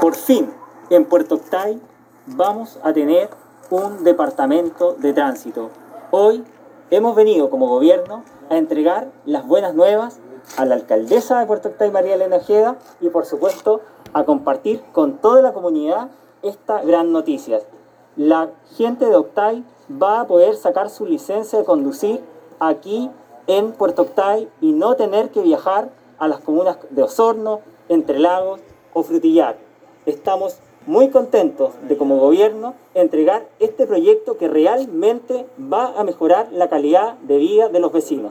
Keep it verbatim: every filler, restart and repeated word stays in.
Por fin, en Puerto Octay vamos a tener un departamento de tránsito. Hoy hemos venido como gobierno a entregar las buenas nuevas a la alcaldesa de Puerto Octay, María Elena Ojeda, y por supuesto a compartir con toda la comunidad esta gran noticia. La gente de Octay va a poder sacar su licencia de conducir aquí en Puerto Octay y no tener que viajar a las comunas de Osorno, Entre Lagos o Frutillar. Estamos muy contentos de como gobierno entregar este proyecto que realmente va a mejorar la calidad de vida de los vecinos.